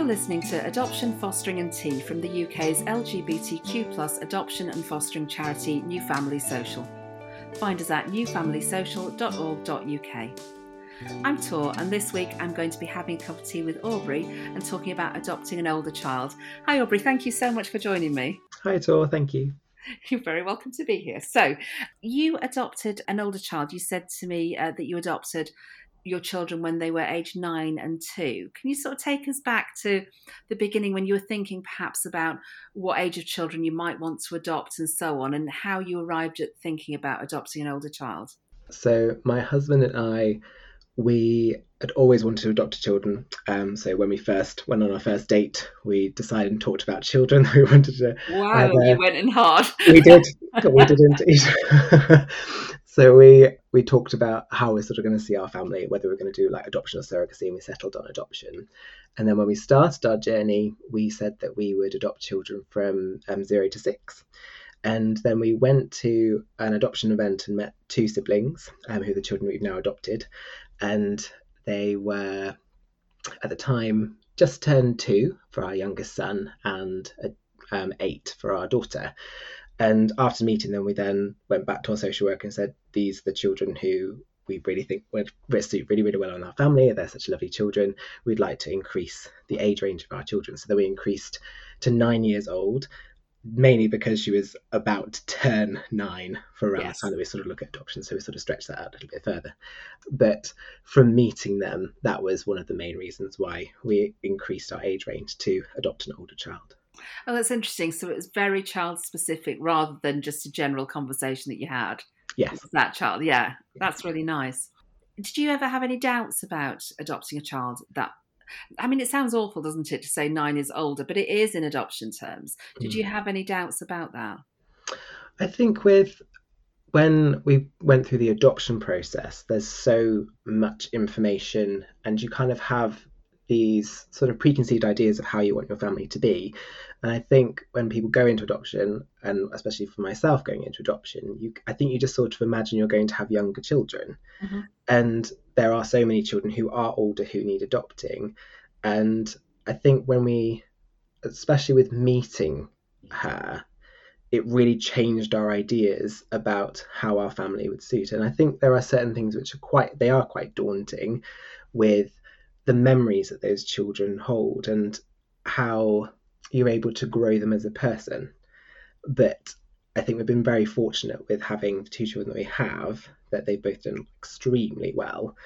listening to Adoption, Fostering and Tea from the UK's LGBTQ+ adoption and fostering charity New Family Social. Find us at newfamilysocial.org.uk. I'm Tor, and this week I'm going to be having a cup of tea with Aubrey and talking about adopting an older child. Hi Aubrey, thank you so much for joining me. Hi Tor, thank you. You're very welcome to be here. So, you adopted an older child. You said to me that you adopted your children when they were aged 9 and 2. Can you sort of take us back to the beginning when you were thinking perhaps about what age of children you might want to adopt and so on, and how you arrived at thinking about adopting an older child? So my husband and I, we had always wanted to adopt children. So when we first went on our first date, we decided and talked about children. We wanted to. Wow, you went in hard. We did, but we didn't. So we talked about how we're sort of going to see our family, whether we're going to do like adoption or surrogacy, and we settled on adoption. And then when we started our journey, we said that we would adopt children from 0 to 6. And then we went to an adoption event and met 2 siblings, who are the children we've now adopted. And they were, at the time, just turned 2 for our youngest son and 8 for our daughter. And after meeting them, we then went back to our social worker and said, these are the children who we really think would suit really, really well in our family. They're such lovely children. We'd like to increase the age range of our children. So then we increased to 9 years old, mainly because she was about to turn 9 for around the time that we sort of look at adoption. So we sort of stretched that out a little bit further. But from meeting them, that was one of the main reasons why we increased our age range to adopt an older child. Oh, that's interesting. So it was very child specific rather than just a general conversation that you had. Yes. With that child. Yeah, that's really nice. Did you ever have any doubts about adopting a child that, I mean, it sounds awful, doesn't it, to say 9 is older, but it is in adoption terms. Did you have any doubts about that? I think when we went through the adoption process, there's so much information and you kind of have these sort of preconceived ideas of how you want your family to be. And I think when people go into adoption, and especially for myself going into adoption, I think you just sort of imagine you're going to have younger children. Mm-hmm. And there are so many children who are older who need adopting. And I think when we, especially with meeting her, it really changed our ideas about how our family would suit. And I think there are certain things which are quite daunting with the memories that those children hold and how you're able to grow them as a person. But I think we've been very fortunate with having the 2 children that we have, that they've both done extremely well.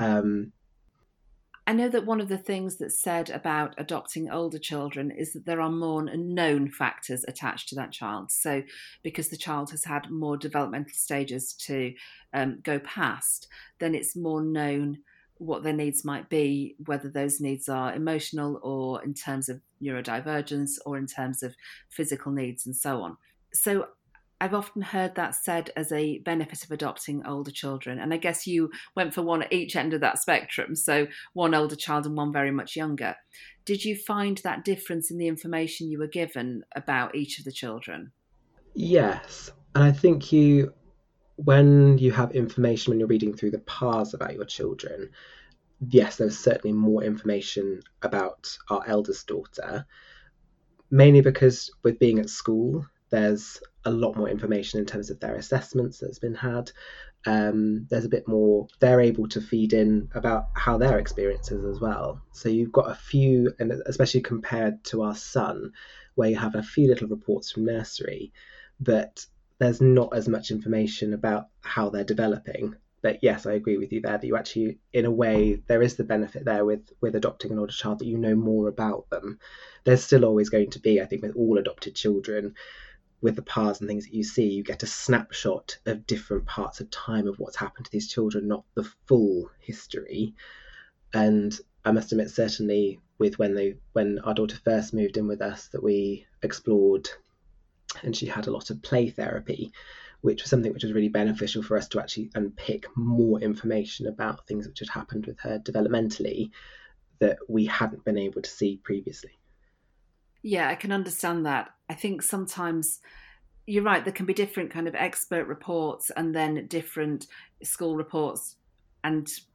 I know that one of the things that's said about adopting older children is that there are more known factors attached to that child. So because the child has had more developmental stages to go past, then it's more known what their needs might be, whether those needs are emotional or in terms of neurodivergence or in terms of physical needs and so on. So I've often heard that said as a benefit of adopting older children. And I guess you went for one at each end of that spectrum. So one older child and one very much younger. Did you find that difference in the information you were given about each of the children? Yes. And I think when you have information, when you're reading through the PARs about your children, yes, there's certainly more information about our eldest daughter, mainly because with being at school, there's a lot more information in terms of their assessments that's been had. There's a bit more, they're able to feed in about how their experiences as well. So you've got a few, and especially compared to our son, where you have a few little reports from nursery, but there's not as much information about how they're developing. But yes, I agree with you there that you actually, in a way, there is the benefit there with adopting an older child that you know more about them. There's still always going to be, I think, with all adopted children, with the PARs and things that you see, you get a snapshot of different parts of time of what's happened to these children, not the full history. And I must admit, certainly with when our daughter first moved in with us, that we explored, and she had a lot of play therapy, which was something which was really beneficial for us to actually unpick more information about things which had happened with her developmentally that we hadn't been able to see previously. Yeah, I can understand that. I think sometimes you're right, there can be different kind of expert reports and then different school reports and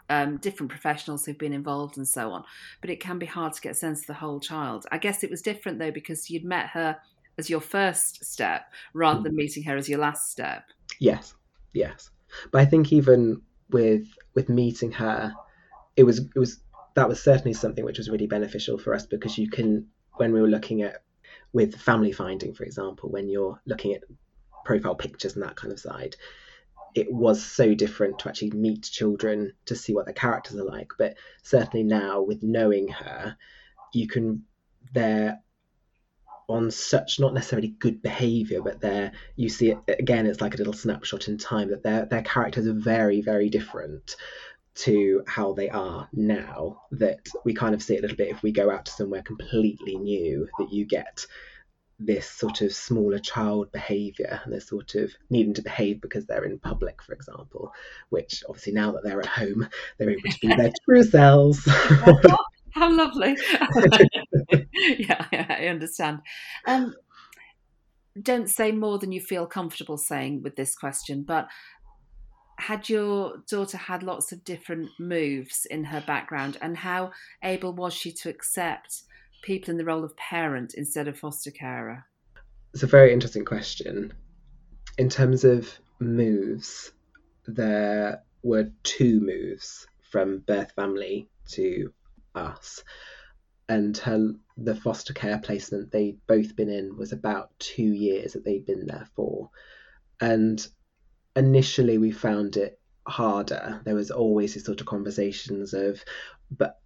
different professionals who've been involved and so on, but it can be hard to get a sense of the whole child. I guess it was different though because you'd met her as your first step rather than meeting her as your last step. Yes, but I think even with meeting her, it was that was certainly something which was really beneficial for us, because you can, when we were looking at with family finding, for example, when you're looking at profile pictures and that kind of side, it was so different to actually meet children to see what their characters are like. But certainly now, with knowing her, they're on such, not necessarily good behaviour, but you see it again, it's like a little snapshot in time, that their characters are very, very different to how they are now, that we kind of see it a little bit if we go out to somewhere completely new, that you get this sort of smaller child behaviour and this sort of needing to behave because they're in public, for example, which obviously now that they're at home, they're able to be their true selves. How lovely. Yeah, I understand. Don't say more than you feel comfortable saying with this question, but had your daughter had lots of different moves in her background, and how able was she to accept people in the role of parent instead of foster carer? It's a very interesting question. In terms of moves, there were 2 moves from birth family to us, and the foster care placement they'd both been in was about 2 years that they'd been there for. And initially we found it harder. There was always these sort of conversations of, but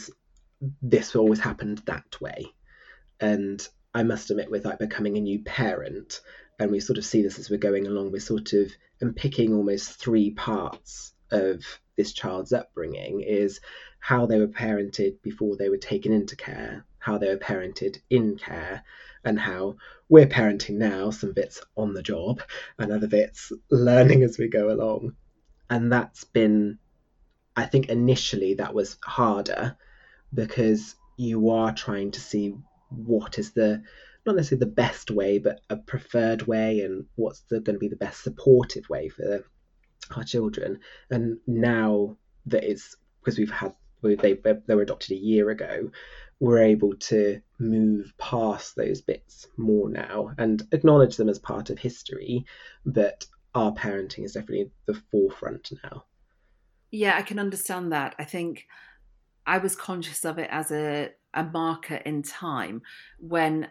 this always happened that way. And I must admit, with like becoming a new parent, and we sort of see this as we're going along, we're sort of unpicking almost 3 parts of this child's upbringing: is how they were parented before they were taken into care, how they were parented in care, and how we're parenting now, some bits on the job and other bits learning as we go along. And that's been, I think initially that was harder, because you are trying to see what is not necessarily the best way, but a preferred way, and what's going to be the best supportive way for our children. And now that it's, because they were adopted a year ago, we're able to move past those bits more now and acknowledge them as part of history, but our parenting is definitely the forefront now. Yeah, I can understand that. I think I was conscious of it as a marker in time when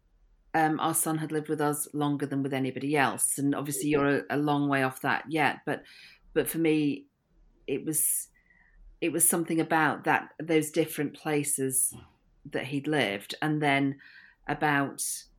our son had lived with us longer than with anybody else, and obviously you're a long way off that yet. But for me, it was something about those different places that he'd lived, and then about,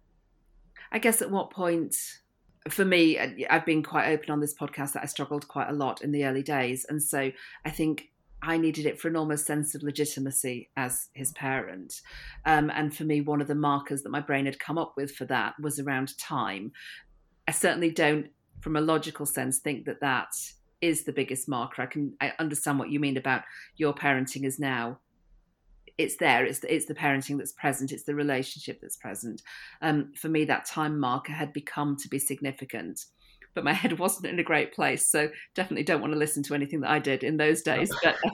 I guess, at what point. For me, I've been quite open on this podcast that I struggled quite a lot in the early days, and so I think I needed it for an almost sense of legitimacy as his parent. And for me, one of the markers that my brain had come up with for that was around time. I certainly don't, from a logical sense, think that is the biggest marker. I understand what you mean about your parenting is now. It's there. It's the parenting that's present. It's the relationship that's present. For me, that time marker had become to be significant. But my head wasn't in a great place, so definitely don't want to listen to anything that I did in those days.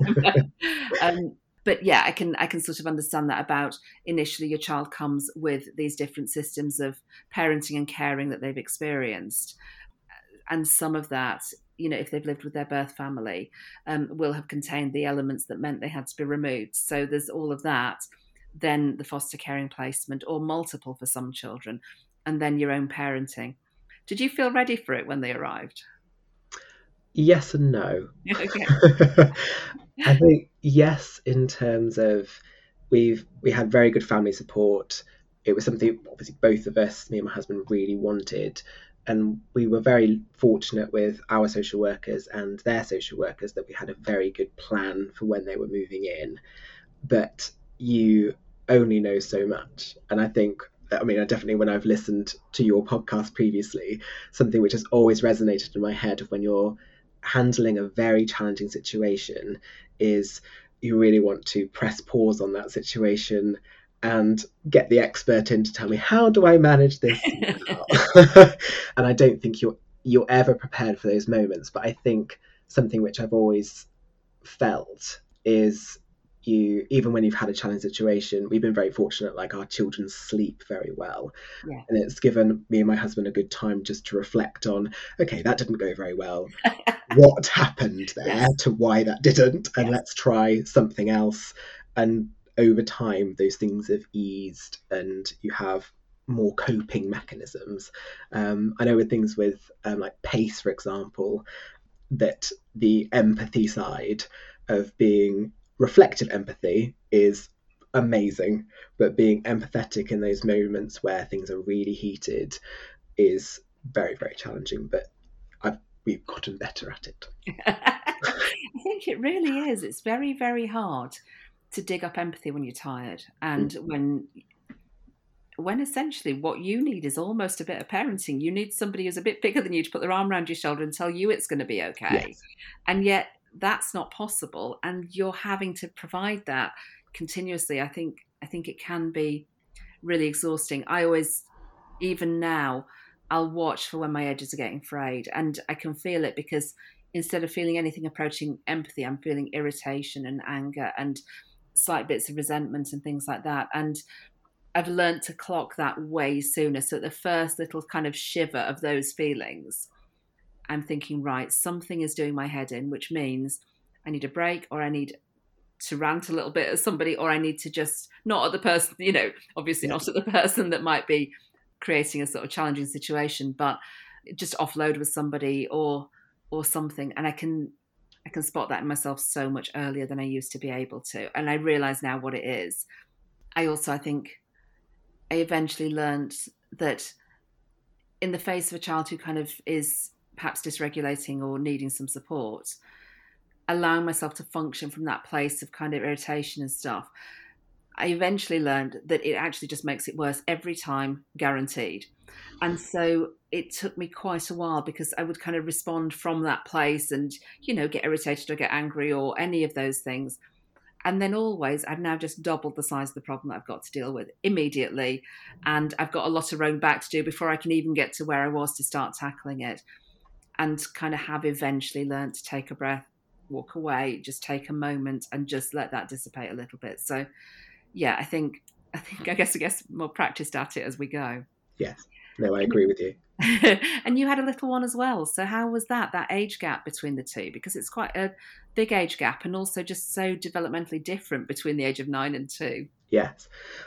But yeah, I can sort of understand that about initially your child comes with these different systems of parenting and caring that they've experienced, and some of that, if they've lived with their birth family, will have contained the elements that meant they had to be removed. So there's all of that, then the foster caring placement, or multiple for some children, and then your own parenting. Did you feel ready for it when they arrived? Yes and no. Okay. I think yes, in terms of we had very good family support. It was something obviously both of us, me and my husband, really wanted. And we were very fortunate with our social workers and their social workers that we had a very good plan for when they were moving in. But you only know so much. And I think, I definitely, when I've listened to your podcast previously, something which has always resonated in my head when you're handling a very challenging situation is you really want to press pause on that situation and get the expert in to tell me, how do I manage this now? And I don't think you're ever prepared for those moments. But I think something which I've always felt is you, even when you've had a challenging situation, we've been very fortunate, like our children sleep very well. Yeah. And it's given me and my husband a good time just to reflect on, okay, that didn't go very well. What happened there Yes. to why that didn't? And Yes. let's try something else. And over time, those things have eased and you have more coping mechanisms. I know with things with like pace, for example, that the empathy side of being reflective empathy is amazing, but being empathetic in those moments where things are really heated is very, very challenging. But we've gotten better at it. I think it really is. It's very, very hard to dig up empathy when you're tired, and when essentially what you need is almost a bit of parenting. You need somebody who's a bit bigger than you to put their arm around your shoulder and tell you it's going to be okay. Yes. And yet that's not possible, and you're having to provide that continuously. I think it can be really exhausting. I always, even now, I'll watch for when my edges are getting frayed, and I can feel it because instead of feeling anything approaching empathy, I'm feeling irritation and anger and slight bits of resentment and things like that. And I've learned to clock that way sooner. So at the first little kind of shiver of those feelings, I'm thinking, right, something is doing my head in, which means I need a break, or I need to rant a little bit at somebody, or I need to just not at the person, obviously not at the person that might be creating a sort of challenging situation, but just offload with somebody or something. And I can spot that in myself so much earlier than I used to be able to. And I realize now what it is. I think I eventually learned that in the face of a child who kind of is perhaps dysregulating or needing some support, allowing myself to function from that place of kind of irritation and stuff, I eventually learned that it actually just makes it worse every time, guaranteed. And so it took me quite a while, because I would kind of respond from that place and, get irritated or get angry or any of those things. And then always, I've now just doubled the size of the problem that I've got to deal with immediately. And I've got a lot of rowing back to do before I can even get to where I was to start tackling it. And kind of have eventually learned to take a breath, walk away, just take a moment and just let that dissipate a little bit. So, yeah, I guess more practiced at it as we go. Yes. No, I agree with you. And you had a little one as well. So how was that age gap between the two? Because it's quite a big age gap, and also just so developmentally different between the age of 9 and 2. Yes.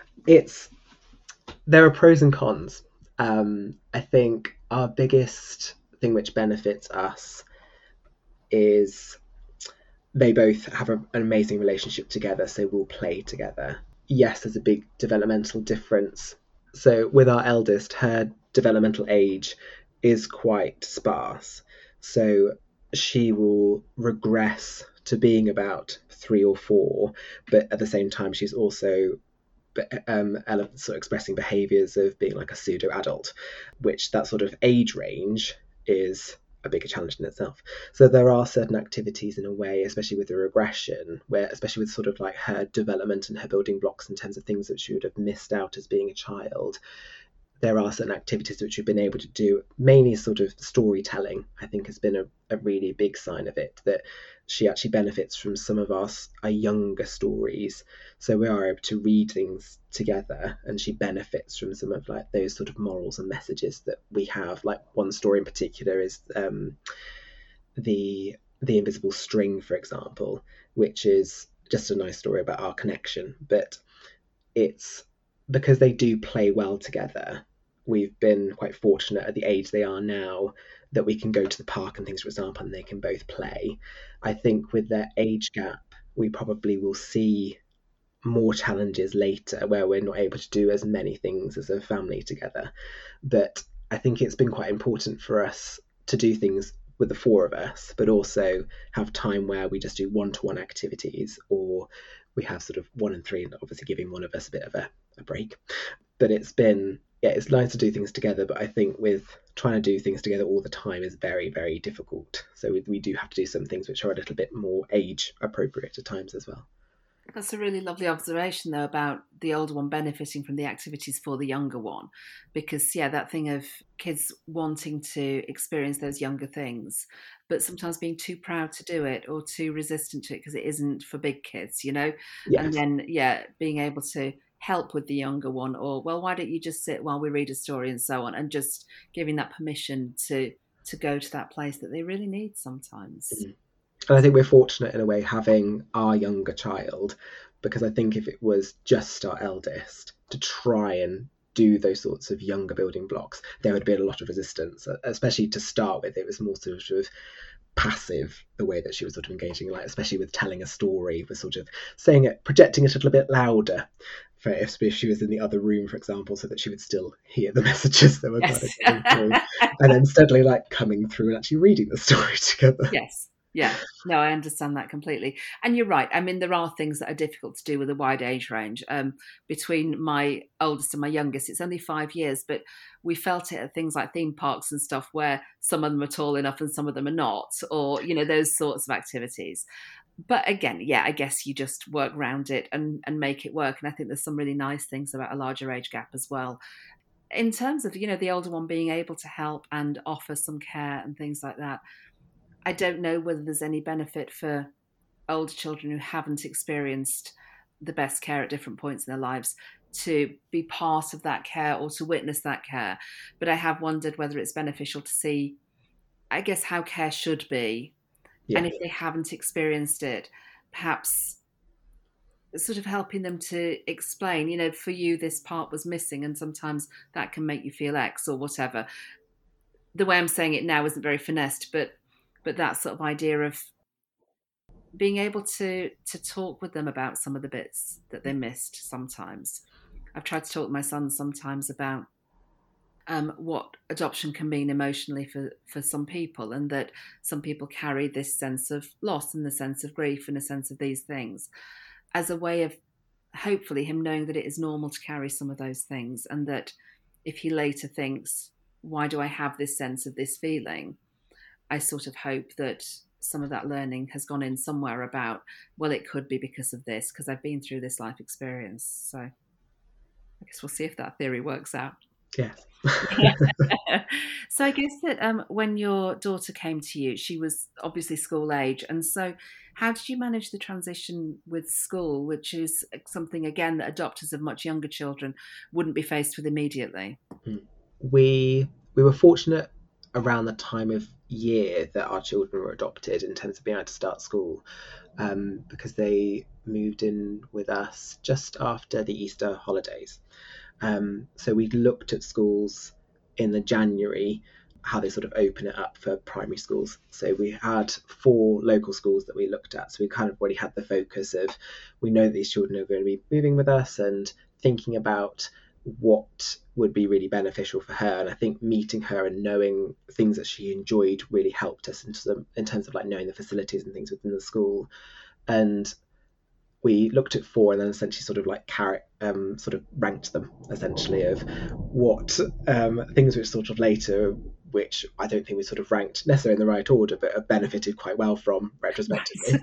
There are pros and cons. I think our biggest thing which benefits us is they both have an amazing relationship together, so we'll play together. Yes, there's a big developmental difference. So with our eldest, her developmental age is quite sparse. So she will regress to being about 3 or 4, but at the same time, she's also sort of expressing behaviours of being like a pseudo adult, which that sort of age range is a bigger challenge in itself. So there are certain activities in a way, especially with the regression, where especially with sort of like her development and her building blocks in terms of things that she would have missed out as being a child, there are certain activities which we've been able to do, mainly sort of storytelling, I think has been a really big sign of it, that she actually benefits from some of our younger stories. So we are able to read things together, and she benefits from some of like those sort of morals and messages that we have. Like one story in particular is the invisible string, for example, which is just a nice story about our connection, but it's because they do play well together. We've been quite fortunate at the age they are now that we can go to the park and things, for example, and they can both play. I think with their age gap, we probably will see more challenges later where we're not able to do as many things as a family together. But I think it's been quite important for us to do things with the 4 of us, but also have time where we just do one-to-one activities, or we have sort of 1 and 3, and obviously giving one of us a bit of a break. But it's nice to do things together, but I think with trying to do things together all the time is very, very difficult. So we do have to do some things which are a little bit more age appropriate at times as well. That's a really lovely observation, though, about the older one benefiting from the activities for the younger one. Because, yeah, that thing of kids wanting to experience those younger things, but sometimes being too proud to do it or too resistant to it because it isn't for big kids, you know? And Yes. then, yeah, being able to help with the younger one, or, well, why don't you just sit while we read a story and so on, and just giving that permission to go to that place that they really need sometimes. Mhm. And I think we're fortunate in a way having our younger child, because I think if it was just our eldest to try and do those sorts of younger building blocks, there would be a lot of resistance, especially to start with. It was more sort of passive, the way that she was sort of engaging, like especially with telling a story, was sort of saying it, projecting it a little bit louder for if she was in the other room, for example, so that she would still hear the messages that were kind of Yes. coming through, and then steadily like coming through and actually reading the story together. Yes. Yeah. No, I understand that completely. And you're right. I mean, there are things that are difficult to do with a wide age range. Between my oldest and my youngest, it's only 5 years, but we felt it at things like theme parks and stuff where some of them are tall enough and some of them are not, or, you know, those sorts of activities. But again, yeah, I guess you just work around it and make it work. And I think there's some really nice things about a larger age gap as well. In terms of, you know, the older one being able to help and offer some care and things like that, I don't know whether there's any benefit for older children who haven't experienced the best care at different points in their lives to be part of that care or to witness that care. But I have wondered whether it's beneficial to see, I guess, how care should be. And Yeah. if they haven't experienced it, perhaps sort of helping them to explain, you know, for you, this part was missing, and sometimes that can make you feel X or whatever. The way I'm saying it now isn't very finessed, but that sort of idea of being able to talk with them about some of the bits that they missed sometimes. I've tried to talk with my son sometimes about what adoption can mean emotionally for some people, and that some people carry this sense of loss and the sense of grief and a sense of these things as a way of hopefully him knowing that it is normal to carry some of those things, and that if he later thinks, why do I have this sense of this feeling? I sort of hope that some of that learning has gone in somewhere about, well, it could be because of this, because I've been through this life experience. So I guess we'll see if that theory works out. Yes. So I guess that when your daughter came to you, she was obviously school age. And so how did you manage the transition with school, which is something, again, that adopters of much younger children wouldn't be faced with immediately? We were fortunate around the time of year that our children were adopted in terms of being able to start school, because they moved in with us just after the Easter holidays. So we looked at schools in the January, how they sort of open it up for primary schools. So we had 4 local schools that we looked at. So we kind of already had the focus of, we know that these children are going to be moving with us, and thinking about what would be really beneficial for her. And I think meeting her and knowing things that she enjoyed really helped us in terms of like knowing the facilities and things within the school. And we looked at 4 and then essentially sort of like sort of ranked them essentially of what things which sort of later, which I don't think we sort of ranked necessarily in the right order, but have benefited quite well from retrospectively.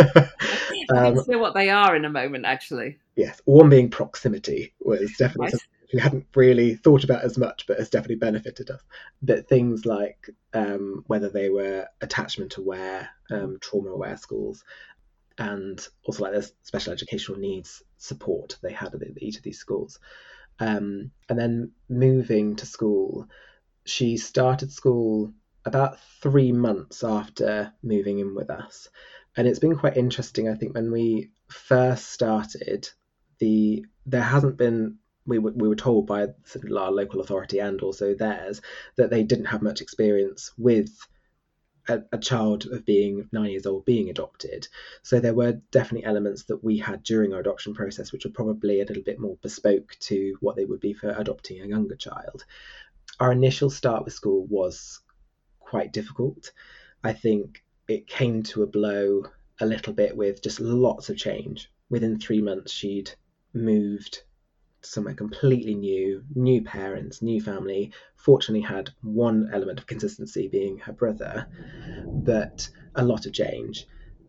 I think to know what they are in a moment, actually. Yes, one being proximity was definitely Right. something we hadn't really thought about as much, but has definitely benefited us. But things like whether they were attachment aware, trauma aware schools, and also like there's special educational needs support they had at each of these schools. And then moving to school, she started school about 3 months after moving in with us. And it's been quite interesting, I think, when we first started, there hasn't been, we were told by our local authority and also theirs that they didn't have much experience with a child of being 9 years old being adopted. So there were definitely elements that we had during our adoption process which were probably a little bit more bespoke to what they would be for adopting a younger child. Our initial start with school was quite difficult. I think it came to a blow a little bit with just lots of change. Within 3 months, she'd moved somewhere completely new parents, new family. Fortunately, had one element of consistency being her brother, but a lot of change.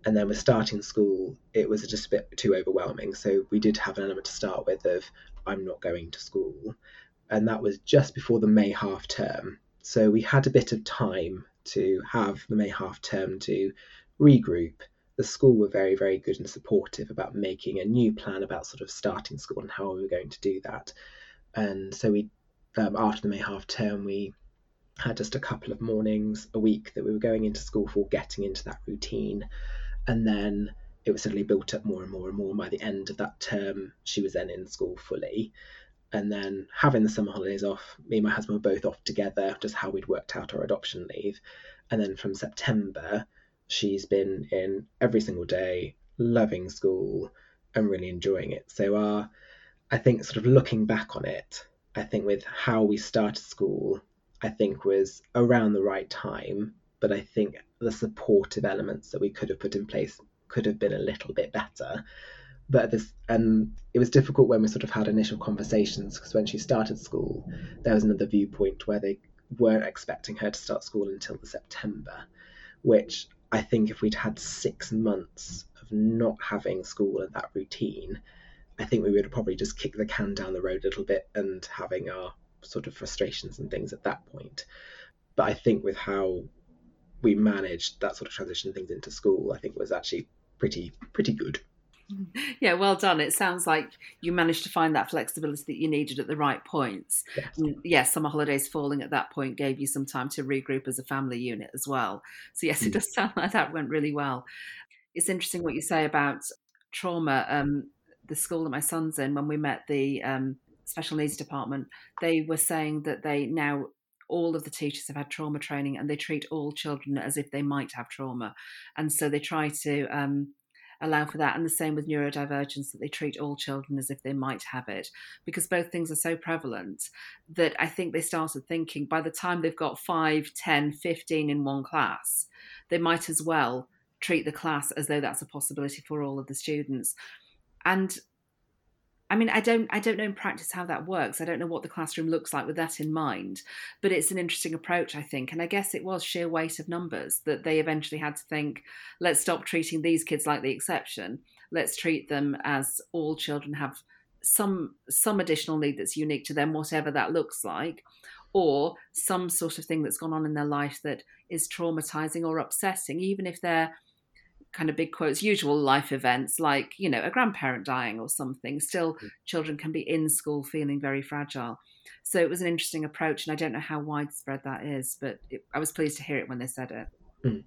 And then with starting school, it was just a bit too overwhelming. So we did have an element to start with of, I'm not going to school. And that was just before the May half term. So we had a bit of time to have the May half term to regroup. The school were very, very good and supportive about making a new plan about sort of starting school and how we were going to do that. And so we, after the May half term, we had just a couple of mornings a week that we were going into school for, getting into that routine. And then it was suddenly built up more and more and more. And by the end of that term, she was then in school fully. And then having the summer holidays off, me and my husband were both off together, just how we'd worked out our adoption leave. And then from September, she's been in every single day, loving school and really enjoying it. So I think sort of looking back on it, I think with how we started school, I think was around the right time. But I think the supportive elements that we could have put in place could have been a little bit better. But it was difficult when we sort of had initial conversations, because when she started school, there was another viewpoint where they weren't expecting her to start school until September, which I think if we'd had 6 months of not having school and that routine, I think we would have probably just kicked the can down the road a little bit and having our sort of frustrations and things at that point. But I think with how we managed that sort of transition things into school, I think was actually pretty good. Yeah, well done. It sounds like you managed to find that flexibility that you needed at the right points. Yes, summer holidays falling at that point gave you some time to regroup as a family unit as well. So yes, it does sound like that went really well. It's interesting what you say about trauma. The school that my son's in, when we met the special needs department, they were saying that all of the teachers have had trauma training and they treat all children as if they might have trauma. And so they try to allow for that. And the same with neurodivergence, that they treat all children as if they might have it, because both things are so prevalent that I think they started thinking by the time they've got 5, 10, 15 in one class, they might as well treat the class as though that's a possibility for all of the students. And I mean, I don't know in practice how that works. I don't know what the classroom looks like with that in mind, but it's an interesting approach, I think. And I guess it was sheer weight of numbers that they eventually had to think, let's stop treating these kids like the exception. Let's treat them as all children have some additional need that's unique to them, whatever that looks like, or some sort of thing that's gone on in their life that is traumatizing or upsetting, even if they're kind of big quotes, usual life events like, a grandparent dying or something. Still, children can be in school feeling very fragile. So it was an interesting approach, and I don't know how widespread that is, but I was pleased to hear it when they said it.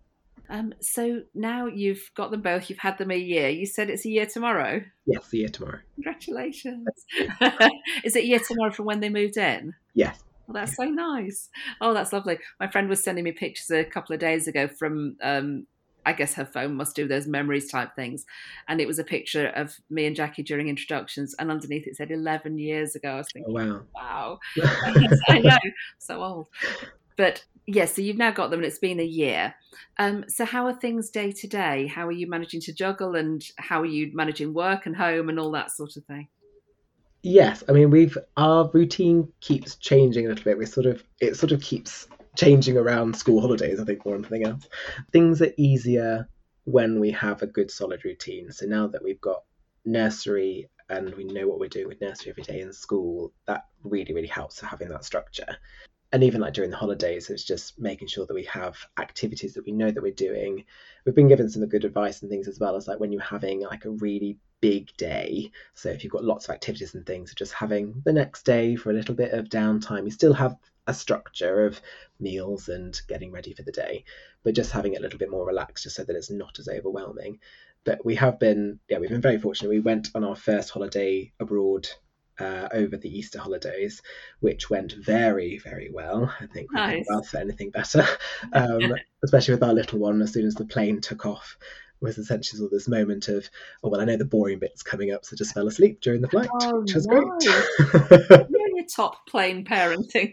So now you've got them both, you've had them a year. You said it's a year tomorrow? Yes, a year tomorrow. Congratulations. Is it a year tomorrow from when they moved in? Yes. Well, that's so nice. Oh, that's lovely. My friend was sending me pictures a couple of days ago from I guess her phone must do those memories type things. And it was a picture of me and Jackie during introductions. And underneath it said 11 years ago. I was thinking, wow. I know, so old. But yes, so you've now got them and it's been a year. So how are things day to day? How are you managing to juggle, and how are you managing work and home and all that sort of thing? Yes, I mean, our routine keeps changing a little bit. It sort of keeps changing around school holidays, I think, more than anything else. Things are easier when we have a good solid routine. So now that we've got nursery and we know what we're doing with nursery every day in school, that really, really helps for having that structure. And even like during the holidays, it's just making sure that we have activities that we know that we're doing. We've been given some good advice and things as well, as like when you're having like a really big day. So if you've got lots of activities and things, just having the next day for a little bit of downtime, you still have a structure of meals and getting ready for the day, but just having it a little bit more relaxed, just so that it's not as overwhelming. But we've been very fortunate. We went on our first holiday abroad over the Easter holidays, which went very, very well. I think we couldn't ask for anything better, especially with our little one. As soon as the plane took off, was essentially all this moment of, oh, well, I know the boring bit's coming up, so just fell asleep during the flight, which was great. You're your top plane parenting.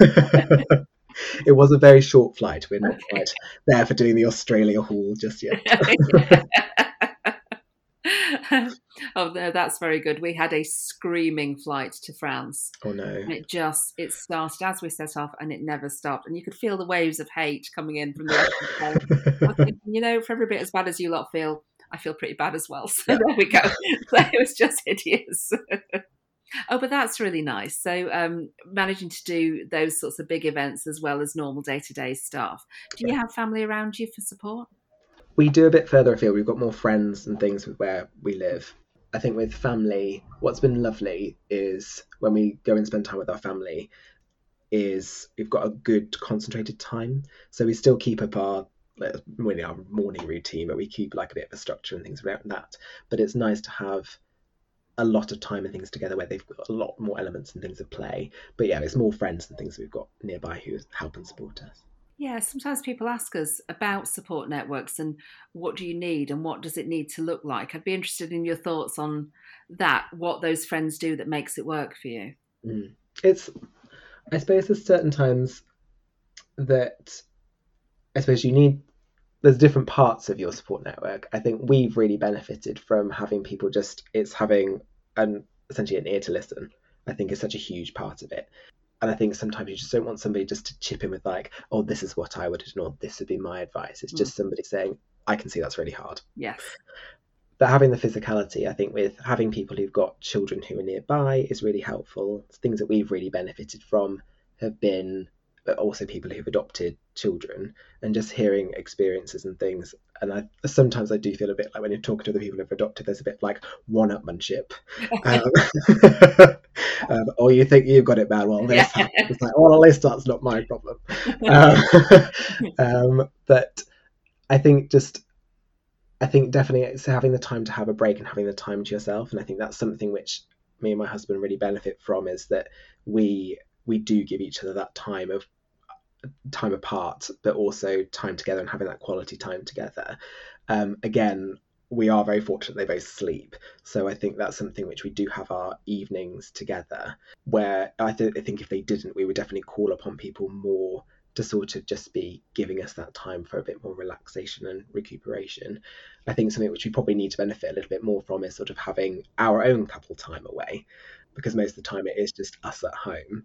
It was a very short flight. We're not quite there for doing the Australia haul just yet. Oh no, that's very good. We had a screaming flight to France. Oh no. And it started as we set off and it never stopped. And you could feel the waves of hate coming in from the rest of the plane. I was thinking, for every bit as bad as you lot feel, I feel pretty bad as well. So there we go. So it was just hideous. Oh, but that's really nice. So managing to do those sorts of big events as well as normal day-to-day stuff. Do you have family around you for support? We do a bit further afield. We've got more friends and things with where we live. I think with family, what's been lovely is when we go and spend time with our family is we've got a good concentrated time. So we still keep up our morning routine, but we keep like a bit of a structure and things around that. But it's nice to have a lot of time and things together where they've got a lot more elements and things of play. But yeah, it's more friends and things we've got nearby who help and support us. Yeah, sometimes people ask us about support networks and what do you need and what does it need to look like. I'd be interested in your thoughts on that, what those friends do that makes it work for you. I suppose there's certain times that I suppose there's different parts of your support network. I think we've really benefited from having people having essentially an ear to listen, I think is such a huge part of it. And I think sometimes you just don't want somebody just to chip in with like, oh, this is what I would have done, or this would be my advice. It's just somebody saying, I can see that's really hard. Yes. But having the physicality, I think with having people who've got children who are nearby is really helpful. Things that we've really benefited from have been also people who've adopted children and just hearing experiences and things. And sometimes I do feel a bit like when you're talking to the people who've adopted, there's a bit like one-upmanship. Or you think you've got it bad, well, this happens. It's like, well, at least that's not my problem. But I think definitely it's having the time to have a break and having the time to yourself. And I think that's something which me and my husband really benefit from, is that we do give each other that time apart, but also time together and having that quality time together. Again, we are very fortunate they both sleep, so I think that's something which we do have our evenings together, where I think if they didn't, we would definitely call upon people more to sort of just be giving us that time for a bit more relaxation and recuperation. I think something which we probably need to benefit a little bit more from is sort of having our own couple time away, because most of the time it is just us at home.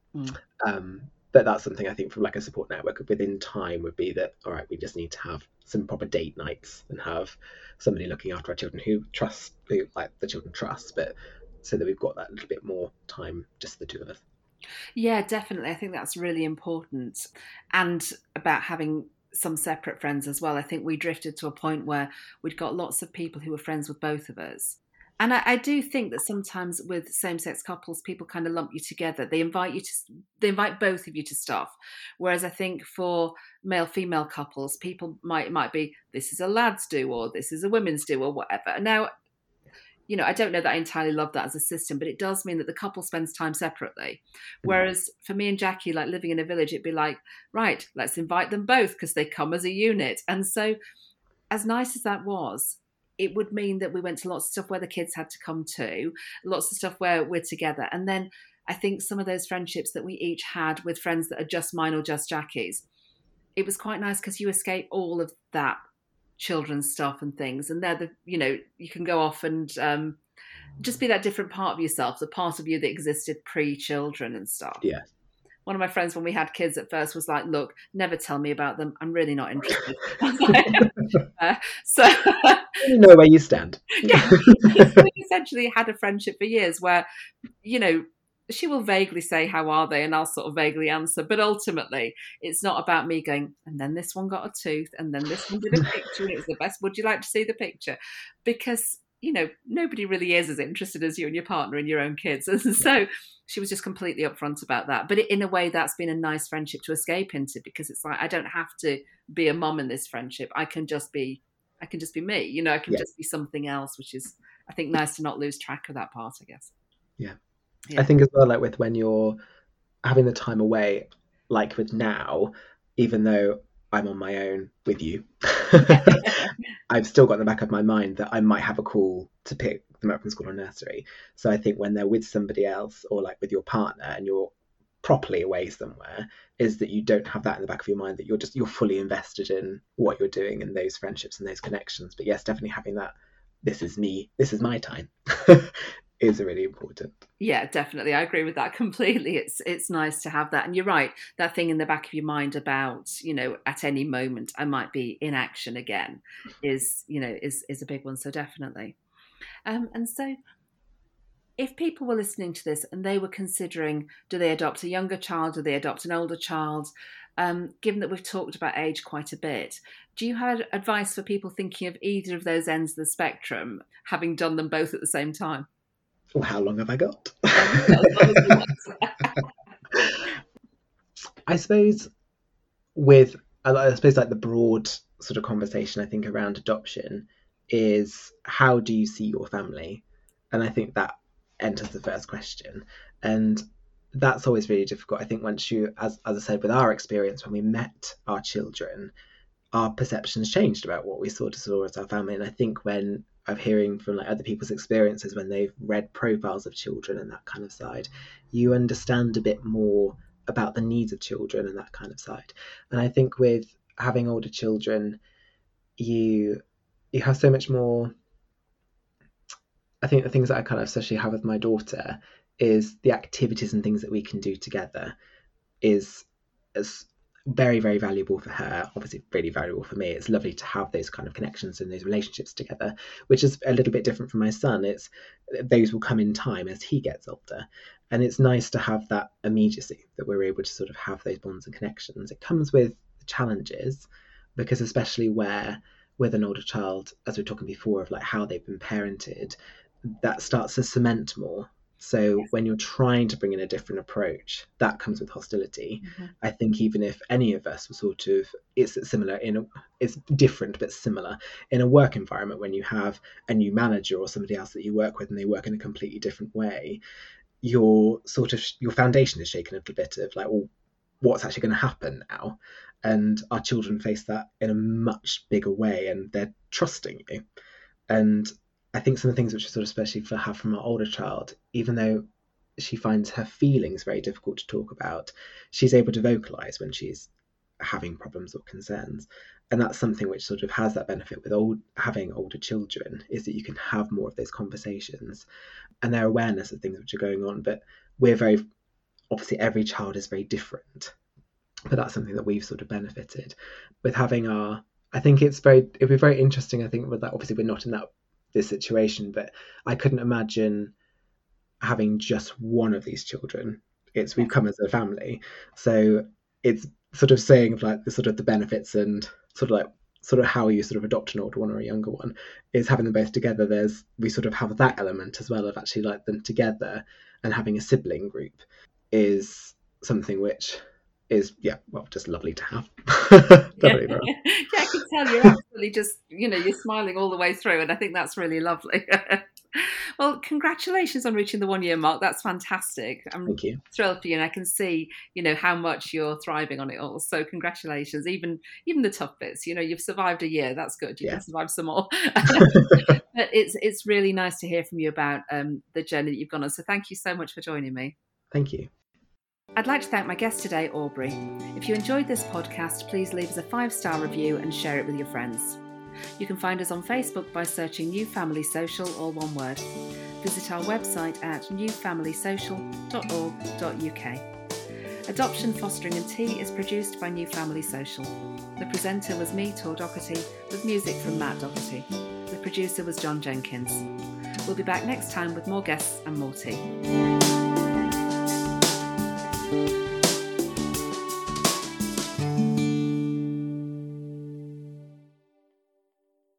But that's something I think from like a support network within time would be that, all right, we just need to have some proper date nights and have somebody looking after our children who like the children trust, but so that we've got that little bit more time, just the two of us. Yeah, definitely. I think that's really important. And about having some separate friends as well. I think we drifted to a point where we'd got lots of people who were friends with both of us. And I do think that sometimes with same-sex couples, people kind of lump you together. They invite both of you to stuff. Whereas I think for male-female couples, people might be, this is a lads do, or this is a women's do, or whatever. Now, I don't know that I entirely love that as a system, but it does mean that the couple spends time separately. Whereas for me and Jackie, like living in a village, it'd be like, right, let's invite them both because they come as a unit. And so as nice as that was, it would mean that we went to lots of stuff where the kids had to come to, lots of stuff where we're together. And then I think some of those friendships that we each had with friends that are just mine or just Jackie's, it was quite nice because you escape all of that children's stuff and things. And they're you can go off and just be that different part of yourself, the part of you that existed pre-children and stuff. Yeah. One of my friends, when we had kids at first, was like, look, never tell me about them. I'm really not interested. So you know where you stand. Yeah. We essentially had a friendship for years where, she will vaguely say, how are they? And I'll sort of vaguely answer. But ultimately, it's not about me going, and then this one got a tooth, and then this one did a picture, and it was the best. Would you like to see the picture? Because, nobody really is as interested as you and your partner and your own kids. And so she was just completely upfront about that. But in a way, that's been a nice friendship to escape into, because it's like, I don't have to be a mum in this friendship. I can just be me, I can just be something else, which is, I think, nice to not lose track of that part, I guess. Yeah. I think as well, like with when you're having the time away, like with now, even though I'm on my own with you, I've still got in the back of my mind that I might have a call to pick them up from school or nursery. So I think when they're with somebody else, or like with your partner and you're properly away somewhere, is that you don't have that in the back of your mind, that you're fully invested in what you're doing and those friendships and those connections. But yes, definitely having that this is me, this is my time, is really important. Yeah, definitely. I agree with that completely. It's nice to have that. And you're right, that thing in the back of your mind about, at any moment I might be in action again is a big one. So definitely. And so if people were listening to this and they were considering, do they adopt a younger child? Do they adopt an older child? Given that we've talked about age quite a bit, do you have advice for people thinking of either of those ends of the spectrum, having done them both at the same time? Well, how long have I got? I suppose like the broad sort of conversation I think around adoption is, how do you see your family? And I think that enters the first question. And that's always really difficult. I think once you, as I said, with our experience, when we met our children, our perceptions changed about what we saw as our family. And I think when I'm hearing from like other people's experiences, when they've read profiles of children and that kind of side, you understand a bit more about the needs of children and that kind of side. And I think with having older children, you have so much more. I think the things that I kind of especially have with my daughter is the activities and things that we can do together is very, very valuable for her, obviously really valuable for me. It's lovely to have those kind of connections and those relationships together, which is a little bit different from my son. Those will come in time as he gets older. And it's nice to have that immediacy, that we're able to sort of have those bonds and connections. It comes with challenges, because especially where with an older child, as we were talking before, of like how they've been parented, that starts to cement more. So when you're trying to bring in a different approach, that comes with hostility. Mm-hmm. I think even if any of us were sort of, it's similar it's different but similar in a work environment, when you have a new manager or somebody else that you work with and they work in a completely different way, your foundation is shaken a little bit of like, well, what's actually going to happen now? And our children face that in a much bigger way, and they're trusting you. And I think some of the things which are sort of especially have from our older child, even though she finds her feelings very difficult to talk about, she's able to vocalize when she's having problems or concerns. And that's something which sort of has that benefit with having older children, is that you can have more of those conversations and their awareness of things which are going on. But obviously every child is very different, but that's something that we've sort of benefited with having I think it'd be very interesting. I think with that, obviously we're not in this situation, but I couldn't imagine having just one of these children. We've come as a family, so it's sort of saying like the benefits and sort of how you sort of adopt an older one or a younger one is having them both together. We sort of have that element as well of actually like them together, and having a sibling group is something which is just lovely to have. Yeah, I can tell you're absolutely just you're smiling all the way through, and I think that's really lovely. Well, congratulations on reaching the 1 year mark. That's fantastic. Thank you. Thrilled for you, and I can see how much you're thriving on it all. So congratulations, even the tough bits. You've survived a year. That's good. You can survive some more. But it's really nice to hear from you about the journey that you've gone on. So thank you so much for joining me. Thank you. I'd like to thank my guest today, Aubrey. If you enjoyed this podcast, please leave us a 5-star review and share it with your friends. You can find us on Facebook by searching New Family Social, all one word. Visit our website at newfamilysocial.org.uk. Adoption, Fostering and Tea is produced by New Family Social. The presenter was me, Tor Doherty, with music from Matt Doherty. The producer was John Jenkins. We'll be back next time with more guests and more tea.